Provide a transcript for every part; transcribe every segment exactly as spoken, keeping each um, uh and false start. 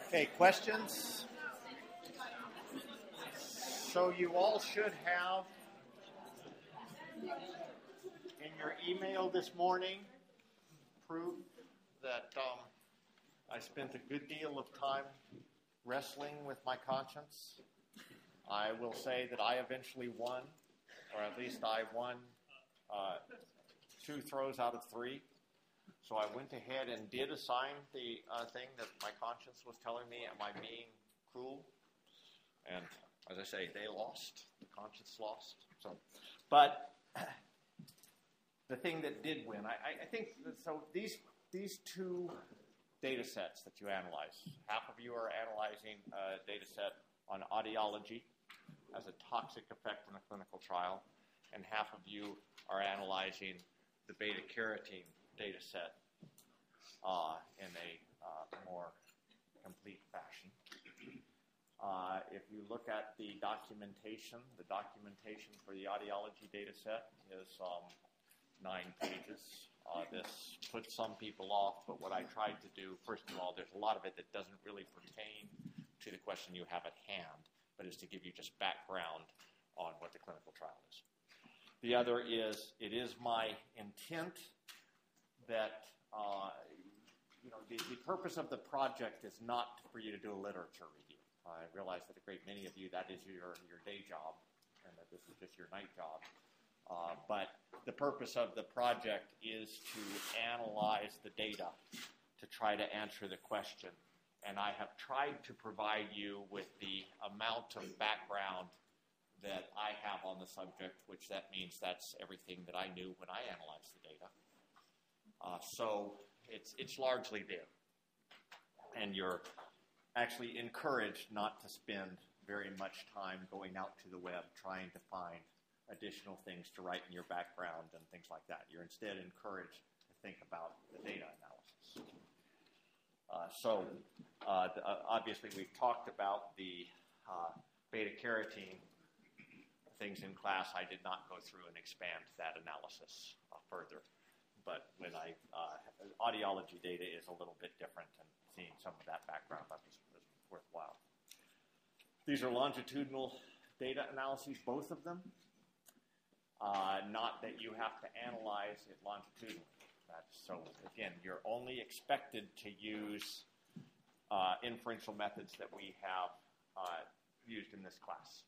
Okay, questions? So you all should have in your email this morning proof that um, I spent a good deal of time wrestling with my conscience. I will say that I eventually won, or at least I won uh, two throws out of three. So I went ahead and did assign the uh, thing that my conscience was telling me, am I being cruel? And as I say, they lost. The conscience lost. So, but the thing that did win, I, I think, that, so these these two data sets that you analyze, half of you are analyzing a data set on audiology as a toxic effect in a clinical trial, and half of you are analyzing the beta-carotene data set uh, in a uh, more complete fashion. Uh, if you look at the documentation, the documentation for the audiology data set is um, nine pages. Uh, this puts some people off, but what I tried to do, first of all, there's a lot of it that doesn't really pertain to the question you have at hand, but is to give you just background on what the clinical trial is. The other is, it is my intent that uh, you know, the, the purpose of the project is not for you to do a literature review. I realize that a great many of you, that is your, your day job, and that this is just your night job. Uh, but the purpose of the project is to analyze the data to try to answer the question. And I have tried to provide you with the amount of background that I have on the subject, which that means that's everything that I knew when I analyzed the data. Uh, so it's it's largely there. And you're actually encouraged not to spend very much time going out to the web trying to find additional things to write in your background and things like that. You're instead encouraged to think about the data analysis. Uh, so uh, the, uh, obviously we've talked about the uh, beta-carotene things in class. I did not go through and expand that analysis uh, further. But when I, uh, audiology data is a little bit different, and seeing some of that background up is, is worthwhile. These are longitudinal data analyses, both of them. Uh, not that you have to analyze it longitudinally. That's, so again, you're only expected to use uh, inferential methods that we have uh, used in this class.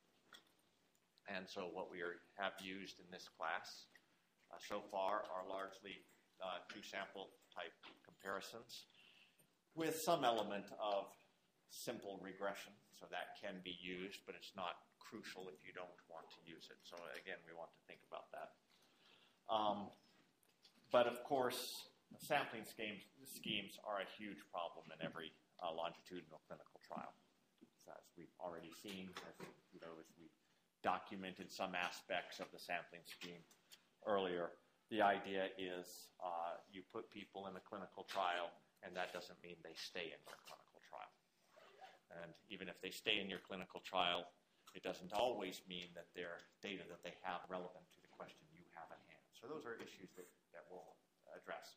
And so what we are, have used in this class Uh, so far are largely uh, two-sample type comparisons with some element of simple regression. So that can be used, but it's not crucial if you don't want to use it. So again, we want to think about that. Um, but of course, sampling schemes, schemes are a huge problem in every uh, longitudinal clinical trial. So as we've already seen, as, you know, as we documented some aspects of the sampling scheme earlier, the idea is uh, you put people in a clinical trial, and that doesn't mean they stay in your clinical trial. And even if they stay in your clinical trial, it doesn't always mean that their data that they have relevant to the question you have at hand. So those are issues that, that we'll address.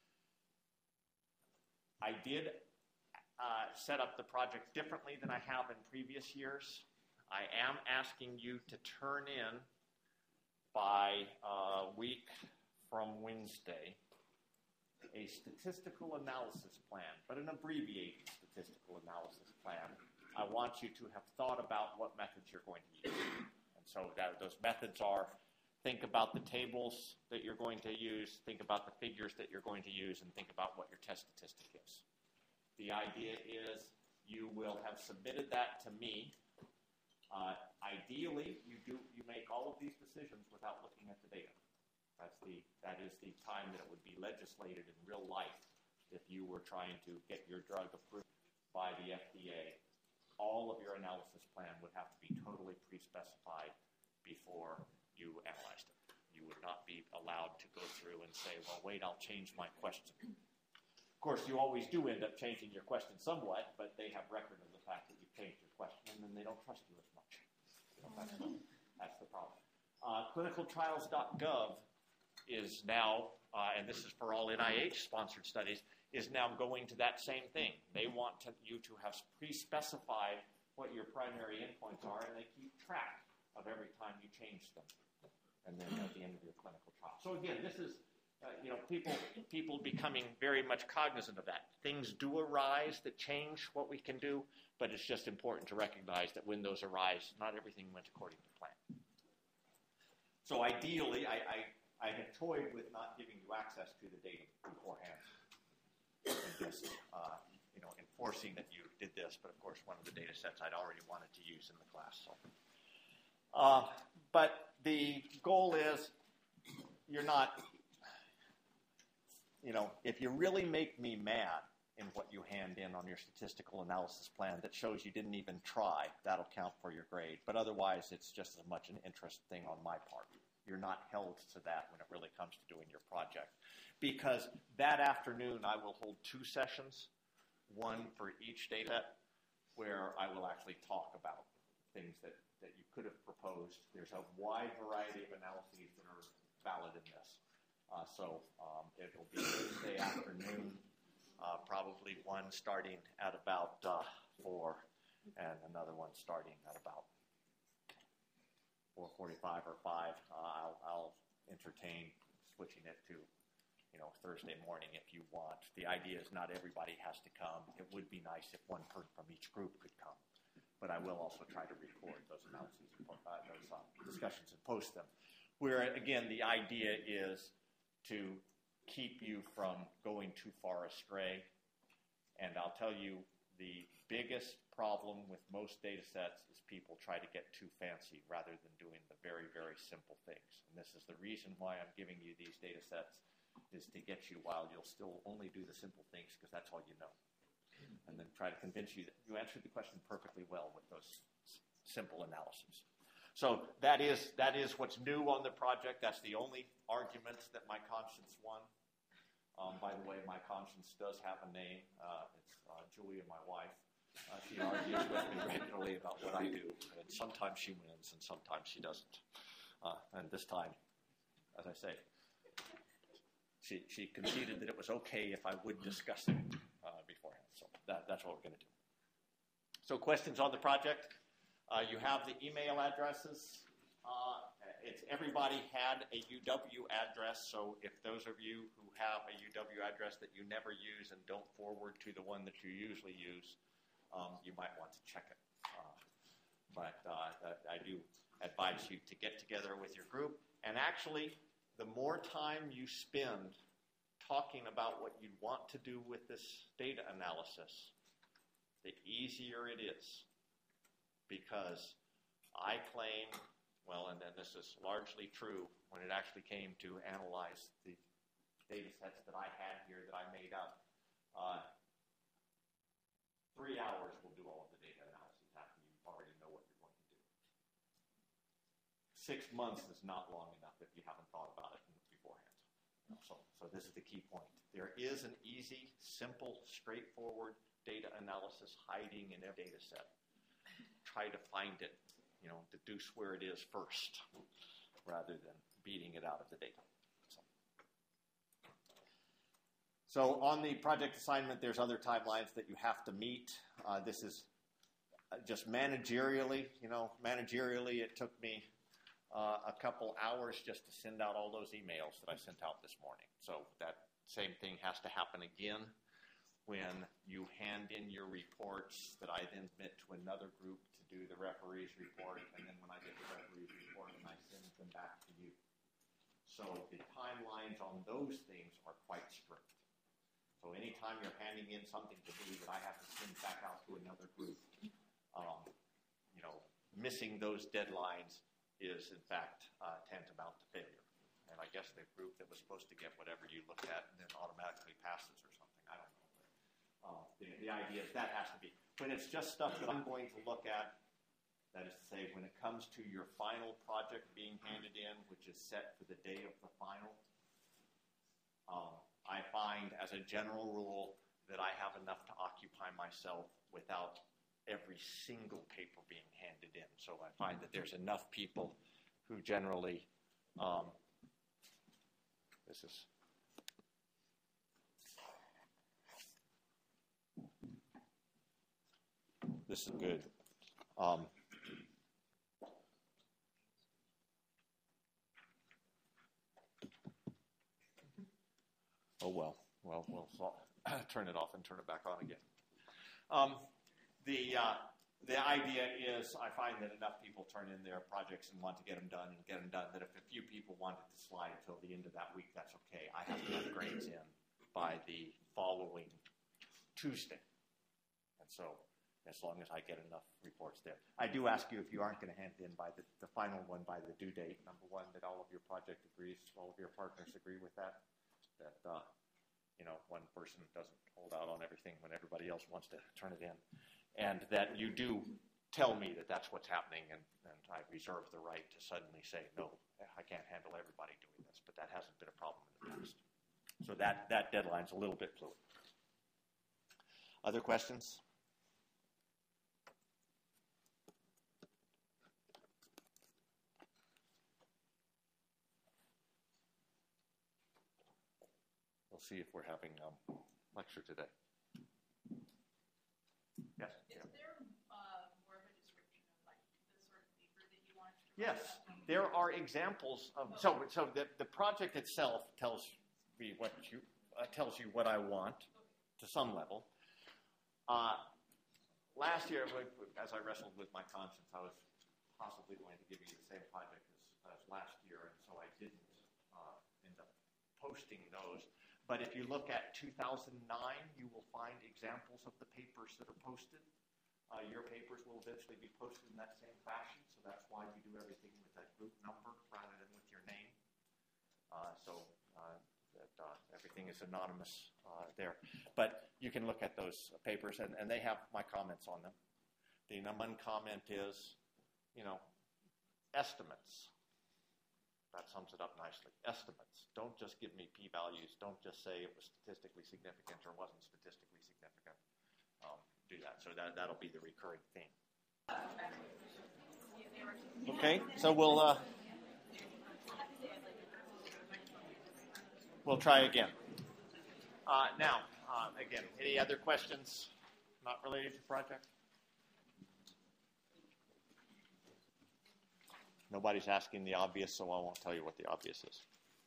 I did uh, set up the project differently than I have in previous years. I am asking you to turn in by a week from Wednesday a statistical analysis plan, but an abbreviated statistical analysis plan. I want you to have thought about what methods you're going to use. And so that, those methods are, think about the tables that you're going to use, think about the figures that you're going to use, and think about what your test statistic is. The idea is you will have submitted that to me. Uh, ideally, you do you make all of these decisions without looking at the data. That's the that is the time that it would be legislated in real life if you were trying to get your drug approved by the F D A. All of your analysis plan would have to be totally pre-specified before you analyzed it. You would not be allowed to go through and say, well, wait, I'll change my question. Of course, you always do end up changing your question somewhat, but they have record of the fact that you've changed your question, and then they don't trust you as much. So that's, the, that's the problem. Uh, clinical trials dot gov is now, uh, and this is for all N I H-sponsored studies, is now going to that same thing. They want to, you to have pre-specified what your primary endpoints are, and they keep track of every time you change them, and then at the end of your clinical trial. So again, this is, uh, you know, people people becoming very much cognizant of that. Things do arise that change what we can do, but it's just important to recognize that when those arise, not everything went according to plan. So ideally, I, I, I had toyed with not giving you access to the data beforehand, and just uh, you know, enforcing that you did this, but of course one of the data sets I'd already wanted to use in the class. So, uh, but the goal is you're not, you know, if you really make me mad in what you hand in on your statistical analysis plan that shows you didn't even try, that'll count for your grade. But otherwise, it's just as much an interest thing on my part. You're not held to that when it really comes to doing your project. Because that afternoon, I will hold two sessions, one for each data, where I will actually talk about things that, that you could have proposed. There's a wide variety of analyses that are valid in this. Uh, so um, it will be Thursday afternoon, uh, probably one starting at about uh, four, and another one starting at about four forty-five or five. Uh, I'll, I'll entertain switching it to, you know, Thursday morning if you want. The idea is not everybody has to come. It would be nice if one person from each group could come, but I will also try to record those analyses, uh, those uh, discussions, and post them. Where again, the idea is to keep you from going too far astray. And I'll tell you, the biggest problem with most data sets is people try to get too fancy rather than doing the very, very simple things. And this is the reason why I'm giving you these data sets, is to get you while you'll still only do the simple things because that's all you know. And then try to convince you that you answered the question perfectly well with those s- simple analyses. So that is that is what's new on the project. That's the only argument that my conscience won. Um, by the way, my conscience does have a name. Uh, it's uh, Julia, my wife. Uh, she argues with me regularly about what I do, and sometimes she wins, and sometimes she doesn't. Uh, and this time, as I say, she she conceded that it was okay if I would discuss it uh, beforehand. So that, that's what we're going to do. So questions on the project? Uh, you have the email addresses. Uh, it's everybody had a U W address, so if those of you who have a U W address that you never use and don't forward to the one that you usually use, um, you might want to check it. Uh, but uh, I do advise you to get together with your group, and actually, the more time you spend talking about what you want to do with this data analysis, the easier it is. Because I claim, well, and then this is largely true when it actually came to analyze the data sets that I had here that I made up, uh, three hours will do all of the data analysis after you already know what you're going to do. Six months is not long enough if you haven't thought about it beforehand. So, so this is the key point. There is an easy, simple, straightforward data analysis hiding in a data set. Try to find it, you know, deduce where it is first, rather than beating it out of the data. So, so on the project assignment, there's other timelines that you have to meet. Uh, this is just managerially, you know, managerially, it took me uh, a couple hours just to send out all those emails that I sent out this morning. So that same thing has to happen again when you hand in your reports that I then submit to another group to do the referee's report, and then when I get the referee's report, and I send them back to you. So the timelines on those things are quite strict. So anytime you're handing in something to me that I have to send back out to another group, um, you know, missing those deadlines is, in fact, uh, tantamount to failure. And I guess the group that was supposed to get whatever you looked at and then automatically passes or something, I don't know. Uh, the, the idea is that has to be, when it's just stuff that I'm going to look at, that is to say, when it comes to your final project being handed in, which is set for the day of the final, um, I find as a general rule that I have enough to occupy myself without every single paper being handed in. So I find that there's enough people who generally, um, this is, this is good. Um, oh, well. Well, we'll turn it off and turn it back on again. Um, the, uh, the idea is I find that enough people turn in their projects and want to get them done and get them done, that if a few people wanted to slide until the end of that week, that's okay. I have to have grades in by the following Tuesday. And so as long as I get enough reports there. I do ask you if you aren't going to hand in by the, the final one by the due date, number one, that all of your project agrees, all of your partners agree with that, that uh, you know, one person doesn't hold out on everything when everybody else wants to turn it in, and that you do tell me that that's what's happening, and, and I reserve the right to suddenly say, no, I can't handle everybody doing this, but that hasn't been a problem in the past. So that, that deadline's a little bit fluid. Other questions? We'll see if we're having a um, lecture today. Yes? Is yeah. there uh, more of a description of like the sort of paper that you want to Yes, there are examples of, so, so the, the project itself tells me what you, uh, tells you what I want to some level. Uh, last year, as I wrestled with my conscience, I was possibly going to give you the same project as, as last year, and so I didn't uh, end up posting those. But if you look at two thousand nine, you will find examples of the papers that are posted. Uh, your papers will eventually be posted in that same fashion, so that's why we do everything with that group number rather than with your name. Uh, so uh, that uh, everything is anonymous uh, there. But you can look at those papers, and, and they have my comments on them. The one comment is, you know, estimates. That sums it up nicely. Estimates. Don't just give me p-values. Don't just say it was statistically significant or wasn't statistically significant. Um, do that. So that, that'll be the recurring theme. Okay, so we'll uh, we'll try again. Uh, now, uh, again, any other questions not related to project? Nobody's asking the obvious, so I won't tell you what the obvious is.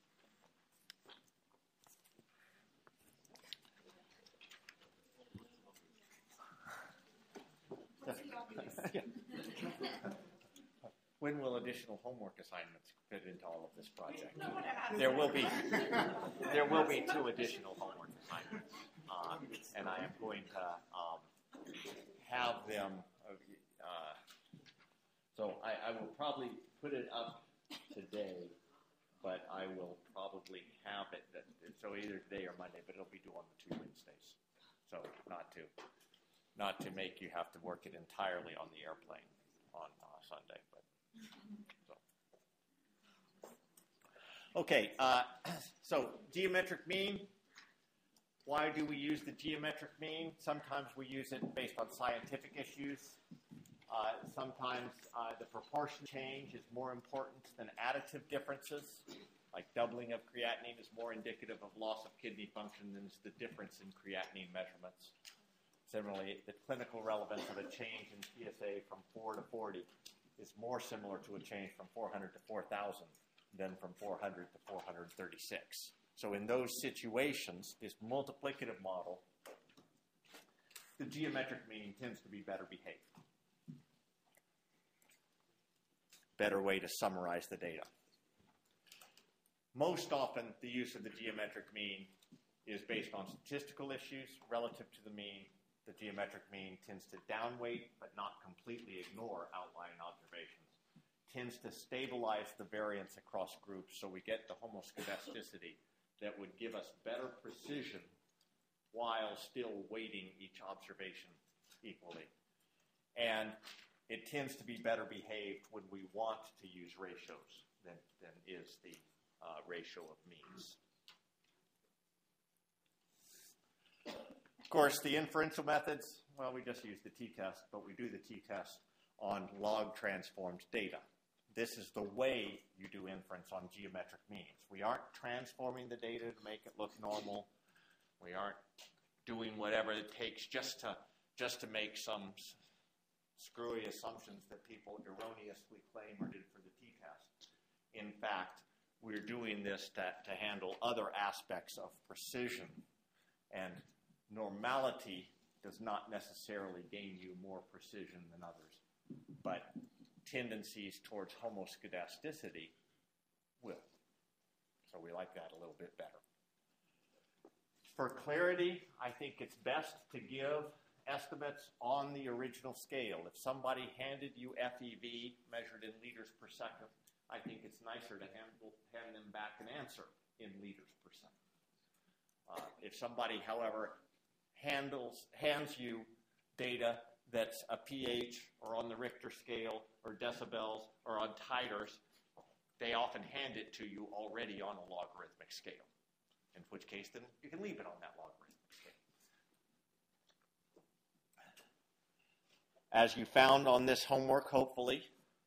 When will additional homework assignments fit into all of this project? There will be there will be two additional homework assignments, uh, and I am going to um, have them. Uh, so I, I will probably put it up today, but I will probably have it that, so either today or Monday, but it'll be due on the two Wednesdays. So not to not to make you have to work it entirely on the airplane on uh, Sunday, but so. Okay, uh, so geometric mean. Why do we use the geometric mean? Sometimes we use it based on scientific issues. Uh, sometimes uh, the proportion change is more important than additive differences. Like doubling of creatinine is more indicative of loss of kidney function than is the difference in creatinine measurements. Similarly, the clinical relevance of a change in P S A from four to forty is more similar to a change from four hundred to four thousand than from four hundred to four hundred thirty-six. So in those situations, this multiplicative model, the geometric mean tends to be better behaved. Better way to summarize the data. Most often, the use of the geometric mean is based on statistical issues relative to the mean. The geometric mean tends to downweight but not completely ignore outlying observations. Tends to stabilize the variance across groups so we get the homoscedasticity that would give us better precision while still weighting each observation equally. And it tends to be better behaved when we want to use ratios than, than is the uh, ratio of means. Of course, the inferential methods, well, we just use the t-test, but we do the t-test on log transformed data. This is the way you do inference on geometric means. We aren't transforming the data to make it look normal. We aren't doing whatever it takes just to just to make some screwy assumptions that people erroneously claim are did for the t-test. In fact, we're doing this to, to handle other aspects of precision. And normality does not necessarily gain you more precision than others, but tendencies towards homoscedasticity will. So we like that a little bit better. For clarity, I think it's best to give estimates on the original scale. If somebody handed you F E V measured in liters per second, I think it's nicer to hand, hand them back an answer in liters per second. Uh, if somebody, however, handles hands you data that's a pH or on the Richter scale or decibels or on titers, they often hand it to you already on a logarithmic scale, in which case then you can leave it on that logarithmic scale. As you found on this homework, hopefully,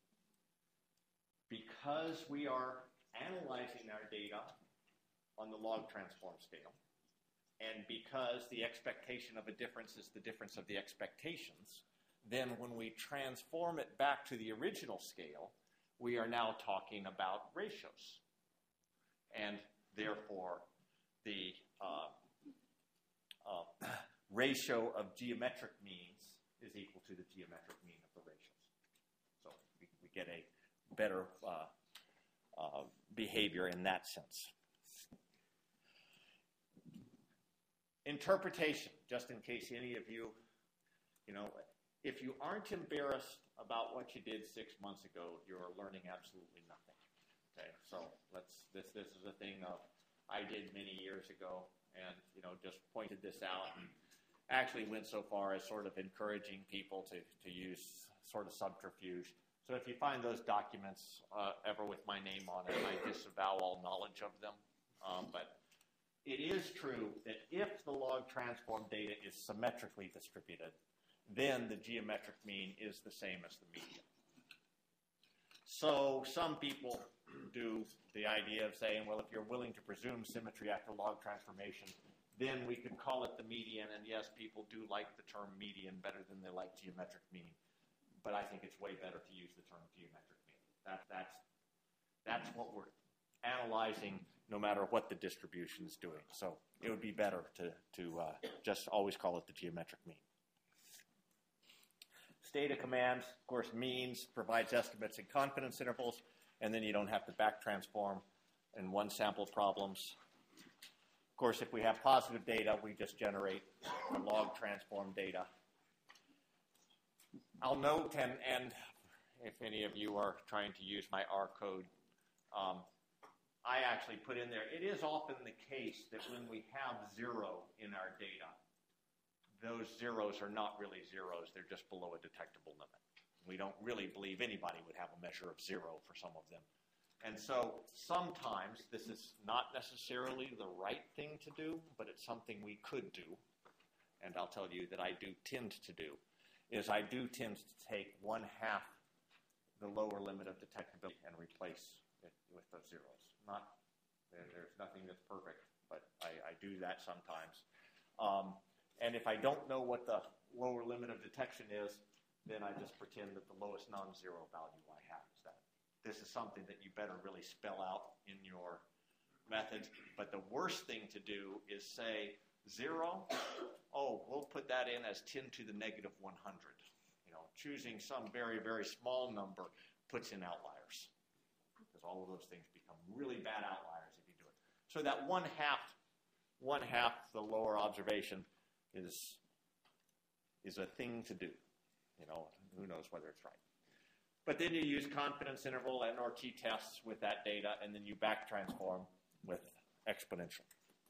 because we are analyzing our data on the log transform scale, and because the expectation of a difference is the difference of the expectations, then when we transform it back to the original scale, we are now talking about ratios. And therefore, the uh, uh, ratio of geometric means is equal to the geometric mean of the ratios. So we, we get a better uh, uh, behavior in that sense. Interpretation, just in case any of you, you know, if you aren't embarrassed about what you did six months ago, you're learning absolutely nothing. Okay, so let's. This this is a thing of I did many years ago, and you know, just pointed this out, and actually went so far as sort of encouraging people to to use sort of subterfuge. So if you find those documents uh, ever with my name on it, I disavow all knowledge of them. Um, but it is true that if the log transform data is symmetrically distributed, then the geometric mean is the same as the median. So some people do the idea of saying, well, if you're willing to presume symmetry after log transformation, then we could call it the median. And yes, people do like the term median better than they like geometric mean. But I think it's way better to use the term geometric mean. That, that's, that's what we're analyzing no matter what the distribution is doing. So it would be better to, to uh, just always call it the geometric mean. Stata commands, of course, means, provides estimates and confidence intervals, and then you don't have to back transform in one sample problems. Of course, if we have positive data, we just generate the log transform data. I'll note, and, and if any of you are trying to use my R code, um, I actually put in there, it is often the case that when we have zero in our data, those zeros are not really zeros. They're just below a detectable limit. We don't really believe anybody would have a measure of zero for some of them. And so sometimes this is not necessarily the right thing to do, but it's something we could do. And I'll tell you that I do tend to do, is I do tend to take one half the lower limit of detectability and replace it with those zeros. Not, there, there's nothing that's perfect, but I, I do that sometimes. Um, And if I don't know what the lower limit of detection is, then I just pretend that the lowest non-zero value I have is that. This is something that you better really spell out in your methods. But the worst thing to do is say zero. Oh, we'll put that in as ten to the negative one hundred. You know, choosing some very, very small number puts in outliers. Because all of those things become really bad outliers if you do it. So that one half, one half the lower observation is is a thing to do. You know, who knows whether it's right. But then you use confidence interval and or t-tests with that data, and then you back transform with exponential.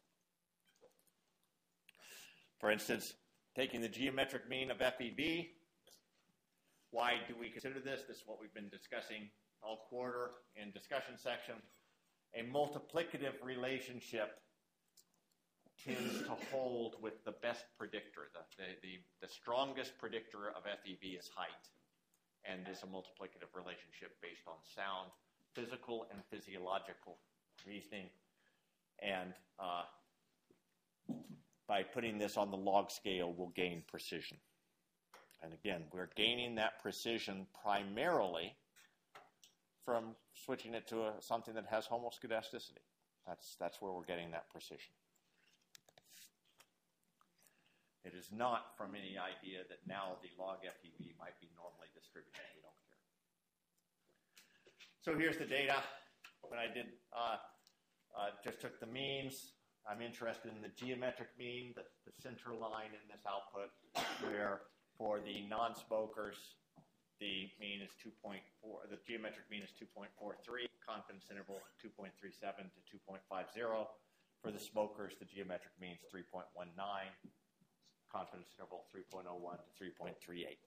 For instance, taking the geometric mean of F E V, why do we consider this? This is what we've been discussing all quarter in discussion section. A multiplicative relationship tends to hold with the best predictor. The, the, the, the strongest predictor of F E V is height, and is a multiplicative relationship based on sound, physical and physiological reasoning. And uh, by putting this on the log scale, we'll gain precision. And again, we're gaining that precision primarily from switching it to a, something that has homoscedasticity. That's, that's where we're getting that precision. It is not from any idea that now the log F E V might be normally distributed. We don't care. So here's the data. When I did, uh, uh, just took the means. I'm interested in the geometric mean, the, the center line in this output, where for the non-smokers, the mean is two point four, the geometric mean is two point four three, confidence interval two point three seven to two point five zero. For the smokers, the geometric mean is three point one nine, confidence interval three point zero one to three point three eight.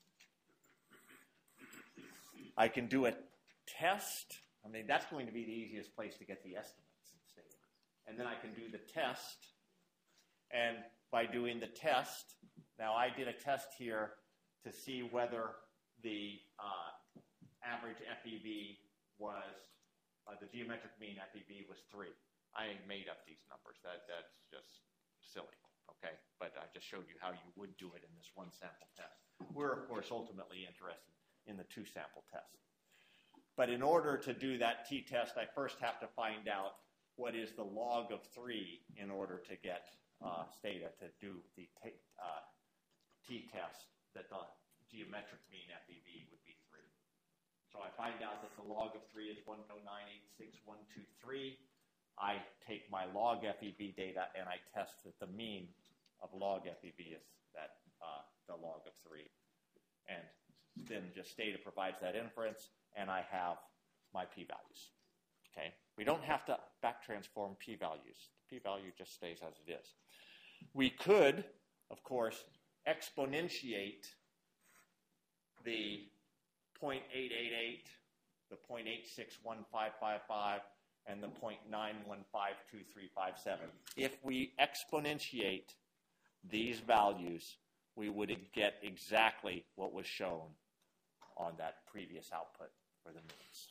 I can do a test. I mean, that's going to be the easiest place to get the estimates in state. And then I can do the test. And by doing the test, now I did a test here to see whether the uh, average F E V was, uh, the geometric mean F E V was three. I made up these numbers. That, that's just silly, okay? But I just showed you how you would do it in this one sample test. We're, of course, ultimately interested in the two sample test. But in order to do that t-test, I first have to find out what is the log of three in order to get uh, Stata to do the t- uh, t-test that the geometric mean F E V would be three. So I find out that the log of three is one point zero nine eight six one two three. I take my log F E V data and I test that the mean of log F E V is that uh, the log of three. And then just Stata provides that inference, and I have my p-values. Okay? We don't have to back transform p-values. The p-value just stays as it is. We could, of course, exponentiate the zero point eight eight eight, the zero point eight six one five five five, and the zero point nine one five two three five seven. If we exponentiate these values, we would get exactly what was shown on that previous output for the means.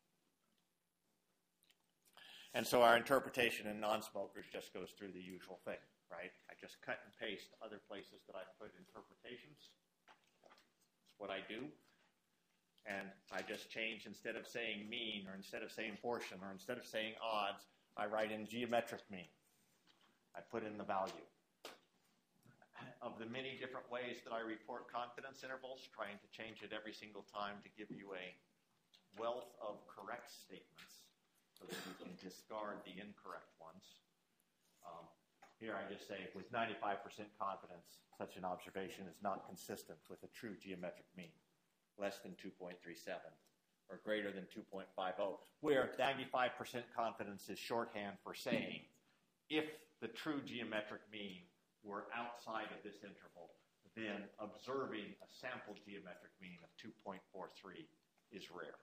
And so our interpretation in non-smokers just goes through the usual thing, right? I just cut and paste other places that I've put interpretations. That's what I do. And I just change, instead of saying mean, or instead of saying portion, or instead of saying odds, I write in geometric mean. I put in the value. Of the many different ways that I report confidence intervals, trying to change it every single time to give you a wealth of correct statements so that you can discard the incorrect ones. Um, here I just say, with ninety-five percent confidence, such an observation is not consistent with a true geometric mean, less than two point three seven or greater than two point five zero, where ninety-five percent confidence is shorthand for saying if the true geometric mean were outside of this interval, then observing a sample geometric mean of two point four three is rare.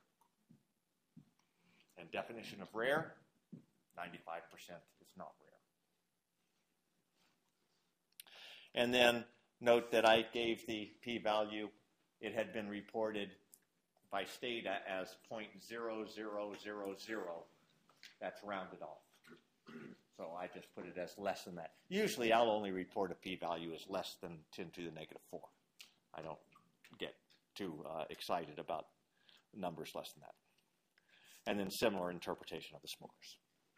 And definition of rare, ninety-five percent is not rare. And then note that I gave the p-value. It had been reported by Stata as zero point zero zero zero zero. That's rounded off. So I just put it as less than that. Usually I'll only report a p-value as less than ten to the negative four. I don't get too uh, excited about numbers less than that. And then similar interpretation of the smokers.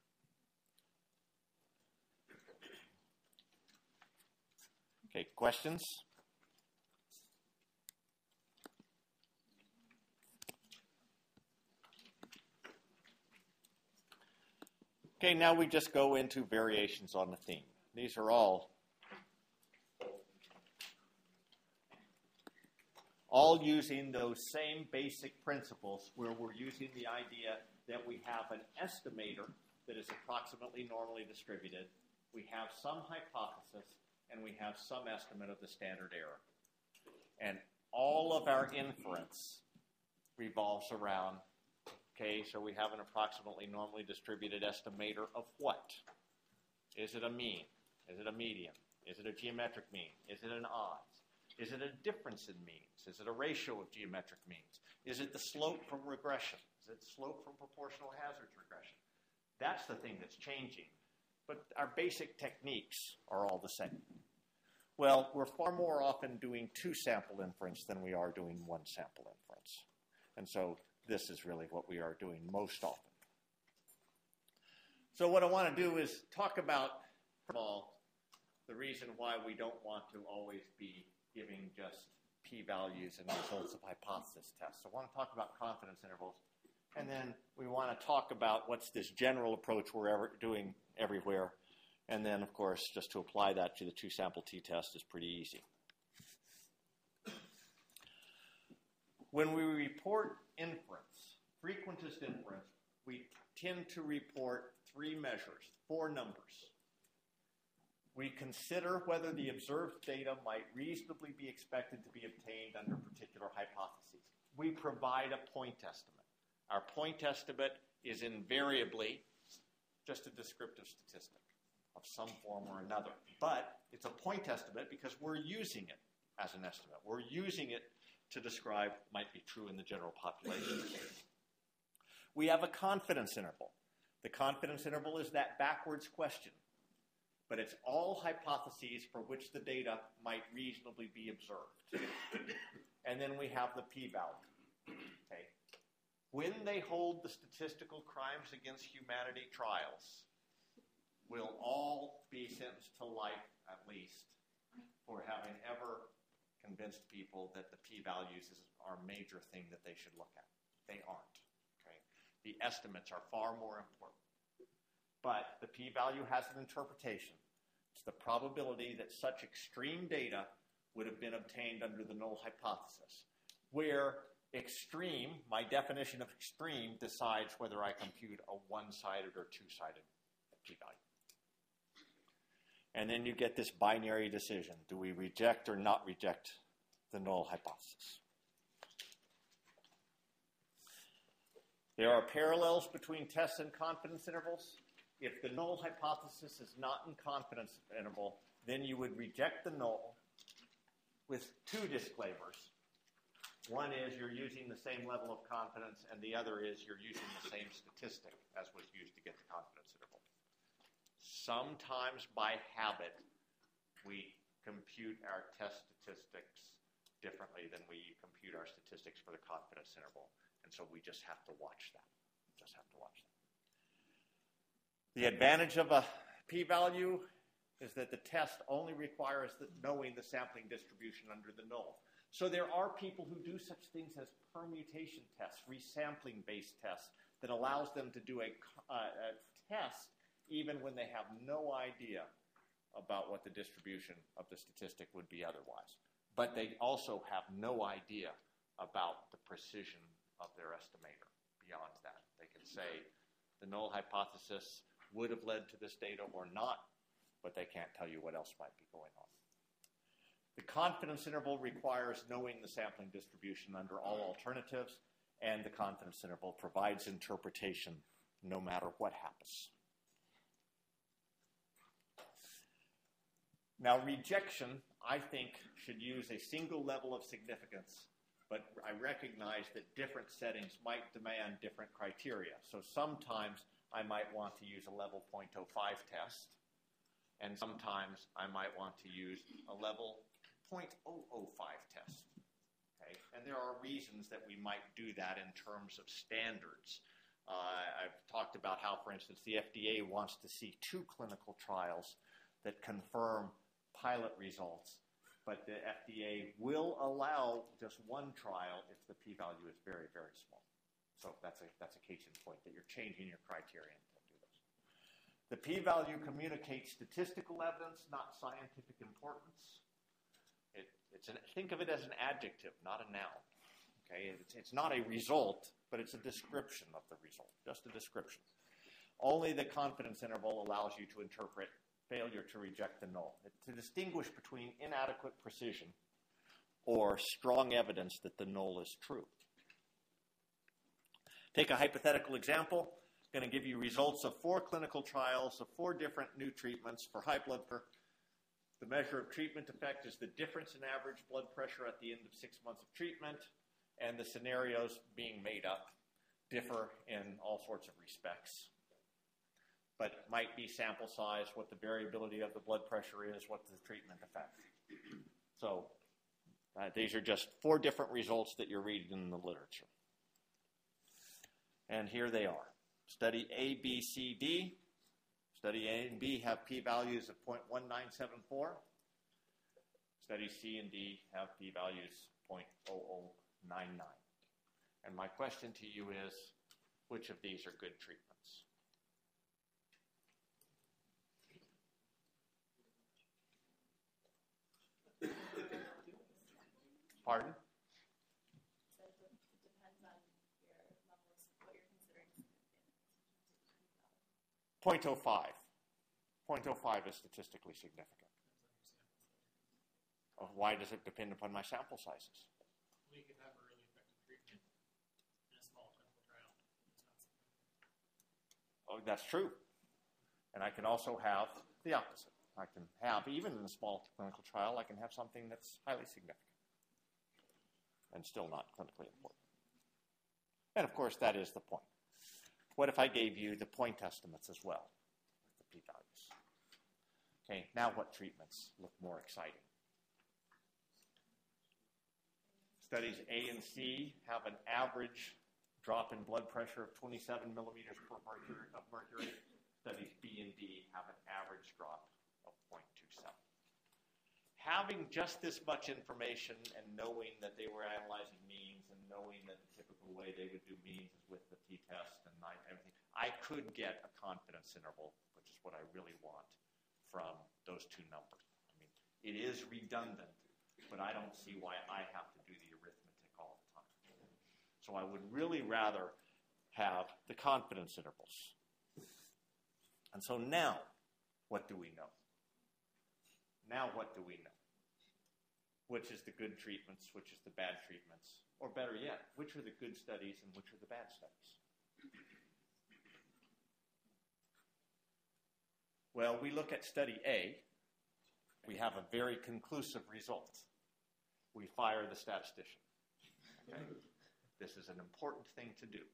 Okay, questions? Okay, now we just go into variations on the theme. These are all all using those same basic principles where we're using the idea that we have an estimator that is approximately normally distributed, we have some hypothesis, and we have some estimate of the standard error. And all of our inference revolves around, okay, so we have an approximately normally distributed estimator of what? Is it a mean? Is it a median? Is it a geometric mean? Is it an odds? Is it a difference in means? Is it a ratio of geometric means? Is it the slope from regression? Is it the slope from proportional hazards regression? That's the thing that's changing. But our basic techniques are all the same. Well, we're far more often doing two sample inference than we are doing one sample inference. And so this is really what we are doing most often. So what I want to do is talk about, first of all, the reason why we don't want to always be giving just p-values and results of hypothesis tests. So I want to talk about confidence intervals. And then we want to talk about what's this general approach we're ever doing everywhere. And then, of course, just to apply that to the two-sample t-test is pretty easy. When we report inference, frequentist inference, we tend to report three measures, four numbers. We consider whether the observed data might reasonably be expected to be obtained under particular hypotheses. We provide a point estimate. Our point estimate is invariably just a descriptive statistic of some form or another. But it's a point estimate because we're using it as an estimate. We're using it to describe what might be true in the general population. We have a confidence interval. The confidence interval is that backwards question. But it's all hypotheses for which the data might reasonably be observed. And then we have the p-value. Okay. When they hold the statistical crimes against humanity trials, will all be sentenced to life at least for having ever convinced people that the p-values is our major thing that they should look at. They aren't. Okay. The estimates are far more important. But the p-value has an interpretation. It's the probability that such extreme data would have been obtained under the null hypothesis, where extreme, my definition of extreme, decides whether I compute a one-sided or two-sided p-value. And then you get this binary decision. Do we reject or not reject the null hypothesis? There are parallels between tests and confidence intervals. If the null hypothesis is not in confidence interval, then you would reject the null with two disclaimers. One is you're using the same level of confidence, and the other is you're using the same statistic as was used to get the confidence interval. Sometimes by habit, we compute our test statistics differently than we compute our statistics for the confidence interval. And so we just have to watch that. Just have to watch that. The advantage of a p-value is that the test only requires the, knowing the sampling distribution under the null. So there are people who do such things as permutation tests, resampling-based tests, that allows them to do a, uh, a test even when they have no idea about what the distribution of the statistic would be otherwise. But they also have no idea about the precision of their estimator beyond that. They can say the null hypothesis would have led to this data or not, but they can't tell you what else might be going on. The confidence interval requires knowing the sampling distribution under all alternatives, and the confidence interval provides interpretation no matter what happens. Now, rejection, I think, should use a single level of significance, but I recognize that different settings might demand different criteria. So sometimes I might want to use a level zero point zero five test, and sometimes I might want to use a level zero point zero zero five test. Okay? And there are reasons that we might do that in terms of standards. Uh, I've talked about how, for instance, the F D A wants to see two clinical trials that confirm pilot results, but the F D A will allow just one trial if the p-value is very, very small. So that's a, that's a case in point that you're changing your criterion to do this. The p-value communicates statistical evidence, not scientific importance. It, it's an, think of it as an adjective, not a noun. Okay, it's, it's not a result, but it's a description of the result, just a description. Only the confidence interval allows you to interpret failure to reject the null, to distinguish between inadequate precision or strong evidence that the null is true. Take a hypothetical example. I'm going to give you results of four clinical trials of four different new treatments for high blood pressure. The measure of treatment effect is the difference in average blood pressure at the end of six months of treatment, and the scenarios being made up differ in all sorts of respects. But might be sample size, what the variability of the blood pressure is, what the treatment effect. So uh, these are just four different results that you're reading in the literature. And here they are. Study A, B, C, D. Study A and B have p-values of zero point one nine seven four. Study C and D have p-values zero point zero zero nine nine. And my question to you is, which of these are good treatments? Pardon? So it depends on your level of what you're considering significant. zero point zero five. zero point zero five is statistically significant. Oh, why does it depend upon my sample sizes? We could have a really effective treatment in a small clinical trial. Oh, that's true. And I can also have the opposite. I can have, even in a small clinical trial, I can have something that's highly significant and still not clinically important. And of course, that is the point. What if I gave you the point estimates as well, with the p-values? Okay, now what treatments look more exciting? Studies A and C have an average drop in blood pressure of twenty-seven millimeters per mercury of mercury. Studies B and D have an average drop of zero point two seven. Having just this much information and knowing that they were analyzing means and knowing that the typical way they would do means is with the t-test and I, everything, I could get a confidence interval, which is what I really want, from those two numbers. I mean, it is redundant, but I don't see why I have to do the arithmetic all the time. So I would really rather have the confidence intervals. And so now, what do we know? Now what do we know? Which is the good treatments, which is the bad treatments? Or better yet, which are the good studies and which are the bad studies? Well, we look at study A. We have a very conclusive result. We fire the statistician. Okay? This is an important thing to do.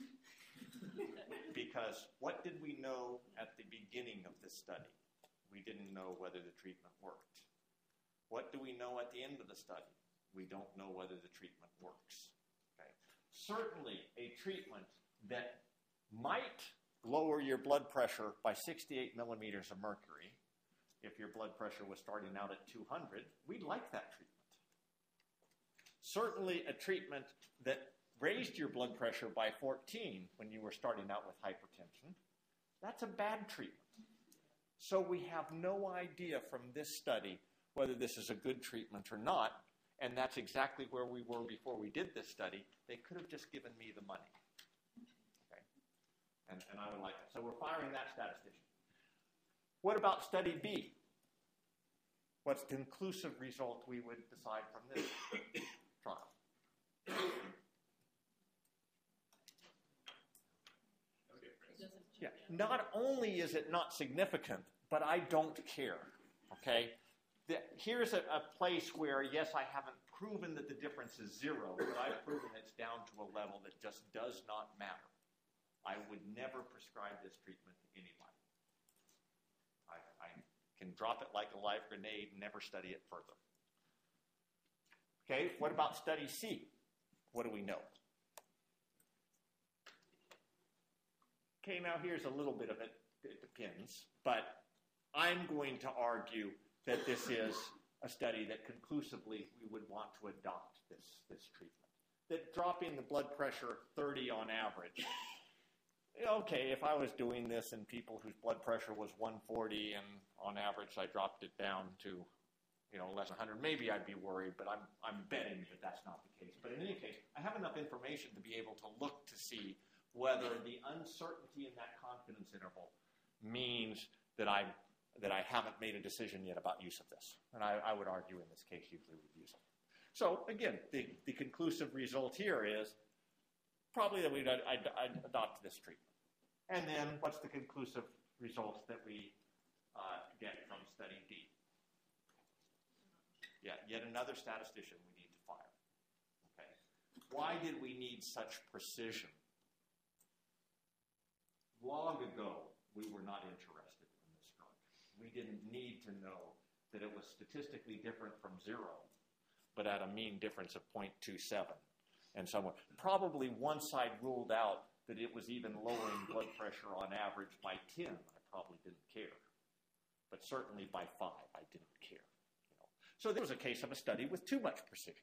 Because what did we know at the beginning of this study? We didn't know whether the treatment worked. What do we know at the end of the study? We don't know whether the treatment works. Okay? Certainly, a treatment that might lower your blood pressure by sixty-eight millimeters of mercury, if your blood pressure was starting out at two hundred, we'd like that treatment. Certainly, a treatment that raised your blood pressure by fourteen when you were starting out with hypertension, that's a bad treatment. So we have no idea from this study whether this is a good treatment or not, and that's exactly where we were before we did this study. They could have just given me the money. Okay? And, and I would like that. So we're firing that statistician. What about study B? What's the conclusive result we would decide from this trial? Yeah. Not only is it not significant, but I don't care. Okay? The, here's a, a place where, yes, I haven't proven that the difference is zero, but I've proven it's down to a level that just does not matter. I would never prescribe this treatment to anybody. I, I can drop it like a live grenade and never study it further. Okay, what about study C? What do we know? Okay, now here's a little bit of it. It depends. But I'm going to argue that this is a study that conclusively we would want to adopt this, this treatment. That dropping the blood pressure thirty on average, okay, if I was doing this in people whose blood pressure was one forty and on average I dropped it down to, you know, less than one hundred, maybe I'd be worried, but I'm, I'm betting that that's not the case. But in any case, I have enough information to be able to look to see whether the uncertainty in that confidence interval means that I that I haven't made a decision yet about use of this. And I, I would argue in this case usually we'd use it. So again, the, the conclusive result here is probably that we'd I'd, I'd adopt this treatment. And then what's the conclusive results that we uh, get from study D? Yeah, yet another statistician we need to fire. Okay. Why did we need such precision? Long ago, we were not interested in this drug. We didn't need to know that it was statistically different from zero, but at a mean difference of zero point two seven. And somewhere, probably one side ruled out that it was even lowering blood pressure on average by ten. I probably didn't care. But certainly by five, I didn't care. You know. So there was a case of a study with too much precision.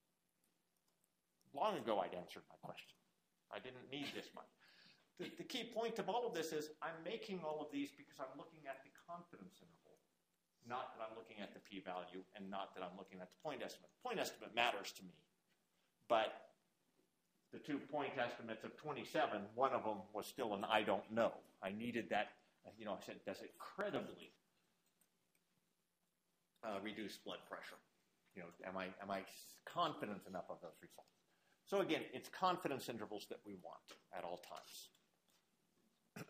Long ago, I'd answered my question. I didn't need this much. The, the key point of all of this is I'm making all of these because I'm looking at the confidence interval, not that I'm looking at the p-value and not that I'm looking at the point estimate. Point estimate matters to me, but the two point estimates of twenty-seven, one of them was still an I don't know. I needed that, you know, I said, does it credibly uh, reduce blood pressure? You know, am I, am I confident enough of those results? So again, it's confidence intervals that we want at all times.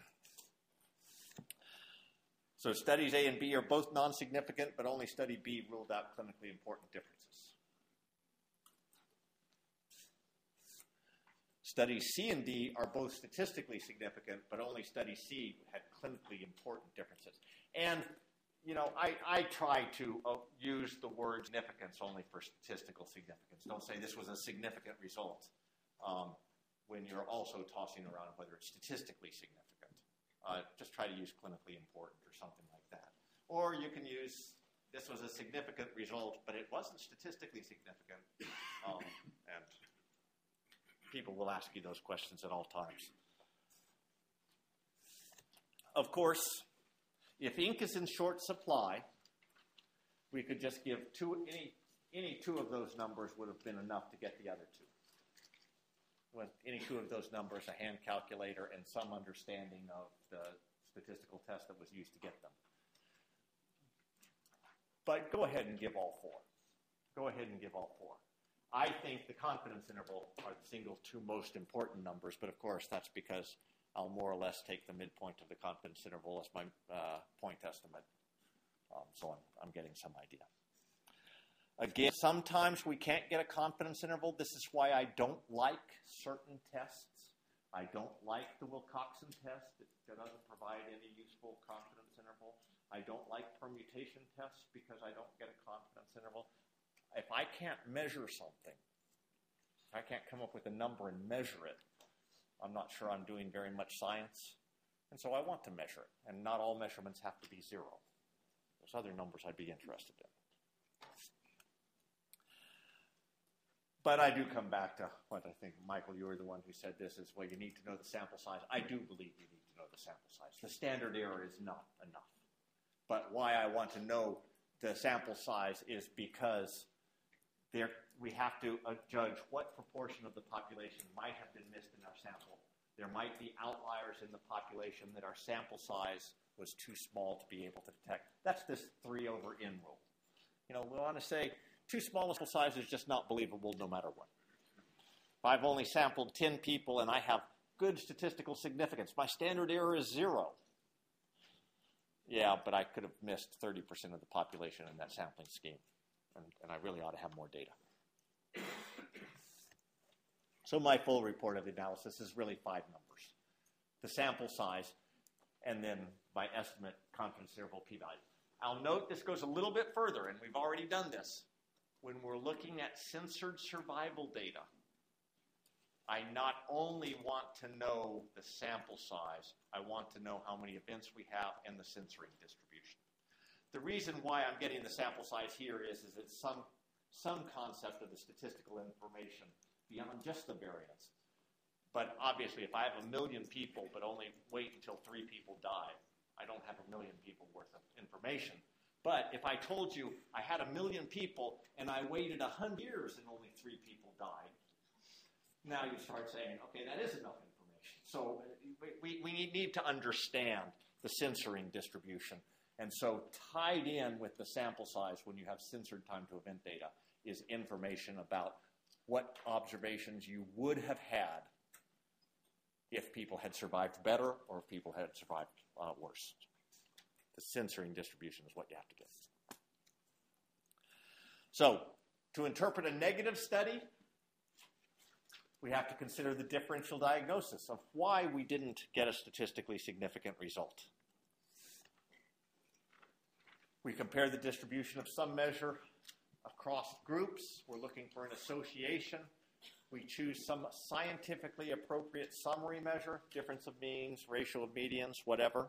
So studies A and B are both non-significant, but only study B ruled out clinically important differences. Studies C and D are both statistically significant, but only study C had clinically important differences. And, you know, I, I try to uh, use the word significance only for statistical significance. Don't say this was a significant result um, when you're also tossing around whether it's statistically significant. Uh, just try to use clinically important or something like that. Or you can use this was a significant result, but it wasn't statistically significant. Um, and people will ask you those questions at all times. Of course, if ink is in short supply, we could just give two, any, any two of those numbers would have been enough to get the other two. With any two of those numbers, a hand calculator, and some understanding of the statistical test that was used to get them. But go ahead and give all four. Go ahead and give all four. I think the confidence interval are the single two most important numbers, but of course that's because I'll more or less take the midpoint of the confidence interval as my uh, point estimate. Um, so I'm, I'm getting some idea. Again, sometimes we can't get a confidence interval. This is why I don't like certain tests. I don't like the Wilcoxon test. It doesn't provide any useful confidence interval. I don't like permutation tests because I don't get a confidence interval. If I can't measure something, if I can't come up with a number and measure it, I'm not sure I'm doing very much science. And so I want to measure it. And not all measurements have to be zero. There's other numbers I'd be interested in. But I do come back to what I think, Michael, you were the one who said this, is, well, you need to know the sample size. I do believe you need to know the sample size. The standard error is not enough. But why I want to know the sample size is because there, we have to uh, judge what proportion of the population might have been missed in our sample. There might be outliers in the population that our sample size was too small to be able to detect. That's this three over n rule. You know, we want to say too small a sample size is just not believable no matter what. If I've only sampled ten people and I have good statistical significance, my standard error is zero. Yeah, but I could have missed thirty percent of the population in that sampling scheme. And, and I really ought to have more data. So my full report of the analysis is really five numbers. The sample size, and then my estimate confidence interval p-value. I'll note this goes a little bit further, and we've already done this. When we're looking at censored survival data, I not only want to know the sample size, I want to know how many events we have and the censoring distribution. The reason why I'm getting the sample size here is, is it's some, some concept of the statistical information beyond just the variance. But obviously, if I have a million people but only wait until three people die, I don't have a million people worth of information. But if I told you I had a million people and I waited one hundred years and only three people died, now you start saying, okay, that is enough information. So we, we need to understand the censoring distribution. And so tied in with the sample size when you have censored time to event data is information about what observations you would have had if people had survived better or if people had survived uh, worse. The censoring distribution is what you have to get. So to interpret a negative study, we have to consider the differential diagnosis of why we didn't get a statistically significant result. We compare the distribution of some measure across groups. We're looking for an association. We choose some scientifically appropriate summary measure, difference of means, ratio of medians, whatever.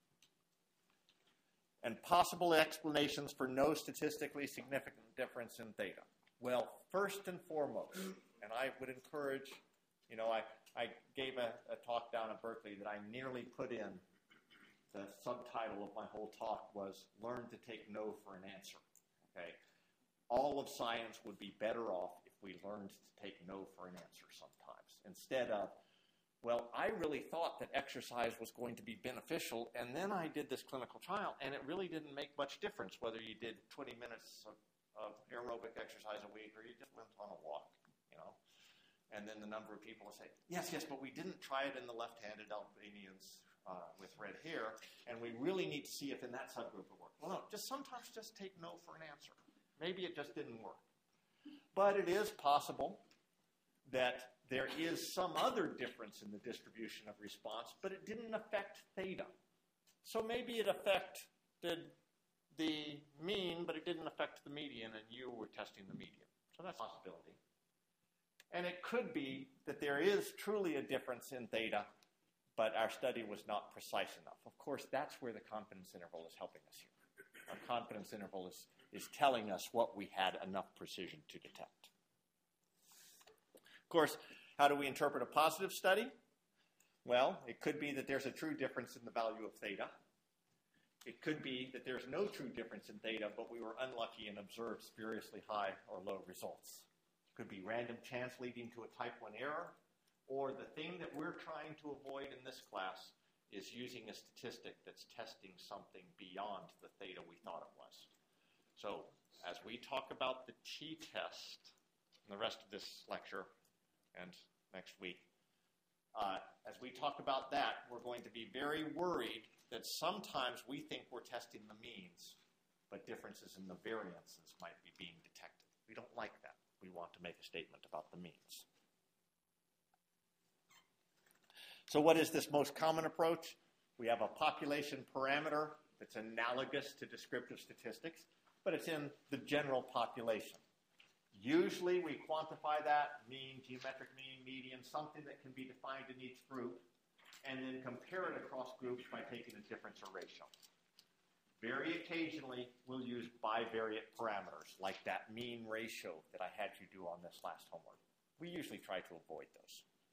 And possible explanations for no statistically significant difference in theta. Well, first and foremost, and I would encourage, you know, I, I gave a, a talk down at Berkeley that I nearly put in. The subtitle of my whole talk was Learn to Take No for an Answer. Okay? All of science would be better off if we learned to take no for an answer sometimes, instead of, well, I really thought that exercise was going to be beneficial, and then I did this clinical trial, and it really didn't make much difference whether you did twenty minutes of, of aerobic exercise a week or you just went on a walk, you know. And then the number of people will say, yes, yes, but we didn't try it in the left-handed Albanians uh, with red hair, and we really need to see if in that subgroup it worked. Well, no, just sometimes just take no for an answer. Maybe it just didn't work. But it is possible that there is some other difference in the distribution of response, but it didn't affect theta. So maybe it affected the mean, but it didn't affect the median, and you were testing the median. So that's a possibility. And it could be that there is truly a difference in theta, but our study was not precise enough. Of course, that's where the confidence interval is helping us here. Our confidence interval is, is telling us what we had enough precision to detect. Of course, how do we interpret a positive study? Well, it could be that there's a true difference in the value of theta. It could be that there's no true difference in theta, but we were unlucky and observed spuriously high or low results. It could be random chance leading to a type one error, or the thing that we're trying to avoid in this class is using a statistic that's testing something beyond the theta we thought it was. So as we talk about the t-test in the rest of this lecture and next week, uh, as we talk about that, we're going to be very worried that sometimes we think we're testing the means, but differences in the variances might be being detected. We don't like that. We want to make a statement about the means. So what is this most common approach? We have a population parameter that's analogous to descriptive statistics, but it's in the general population. Usually we quantify that, mean, geometric mean, median, something that can be defined in each group, and then compare it across groups by taking a difference or ratio. Very occasionally, we'll use bivariate parameters, like that mean ratio that I had you do on this last homework. We usually try to avoid those.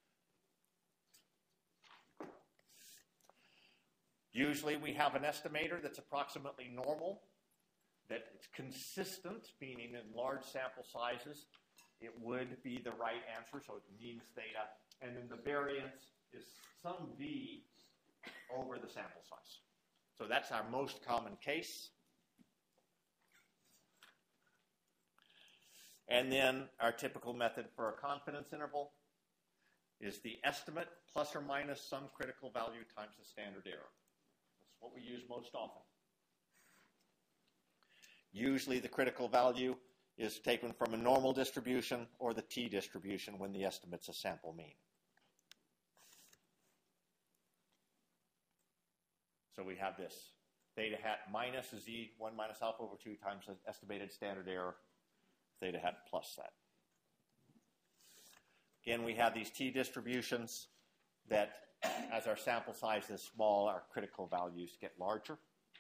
Usually we have an estimator that's approximately normal, that it's consistent, meaning in large sample sizes, it would be the right answer, so it means theta, and then the variance is some v over the sample size. So that's our most common case. And then our typical method for a confidence interval is the estimate plus or minus some critical value times the standard error. That's what we use most often. Usually the critical value is taken from a normal distribution or the t-distribution when the estimate's a sample mean. So we have this theta hat minus z one minus alpha over two times the estimated standard error, theta hat plus that. Again, we have these t-distributions that as our sample size is small, our critical values get larger.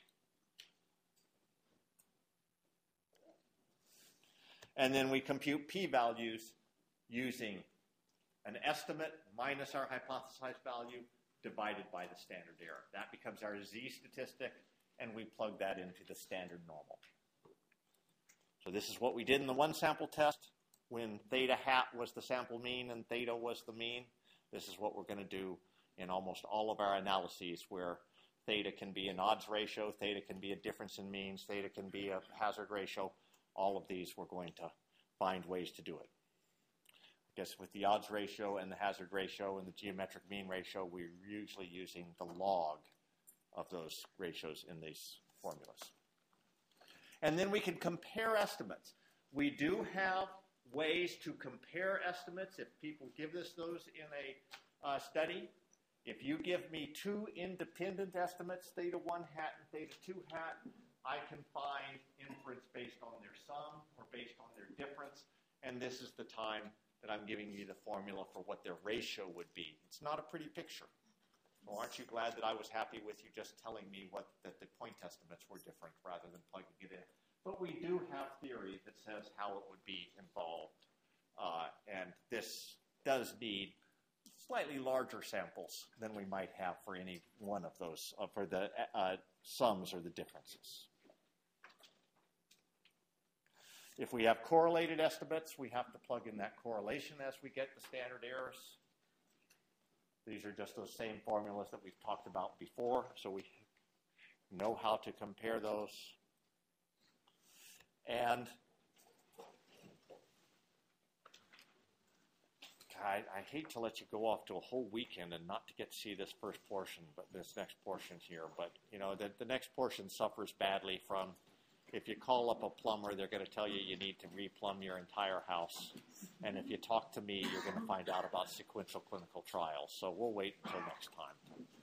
And then we compute p-values using an estimate minus our hypothesized value divided by the standard error. That becomes our z statistic, and we plug that into the standard normal. So this is what we did in the one sample test when theta hat was the sample mean and theta was the mean. This is what we're going to do in almost all of our analyses where theta can be an odds ratio, theta can be a difference in means, theta can be a hazard ratio. All of these we're going to find ways to do it. I guess with the odds ratio and the hazard ratio and the geometric mean ratio, we're usually using the log of those ratios in these formulas. And then we can compare estimates. We do have ways to compare estimates if people give us those in a uh, study. If you give me two independent estimates, theta one hat and theta two hat, I can find inference based on their sum or based on their difference, and this is the time that I'm giving you the formula for what their ratio would be. It's not a pretty picture. So aren't you glad that I was happy with you just telling me what that the point estimates were different rather than plugging it in? But we do have theory that says how it would be involved, uh, and this does need slightly larger samples than we might have for any one of those, uh, for the uh, sums or the differences. If we have correlated estimates, we have to plug in that correlation as we get the standard errors. These are just those same formulas that we've talked about before, so we know how to compare those. And I, I hate to let you go off to a whole weekend and not to get to see this first portion, but this next portion here. But, you know, the, the next portion suffers badly from, if you call up a plumber, they're going to tell you you need to replumb your entire house. And if you talk to me, you're going to find out about sequential clinical trials. So we'll wait until next time.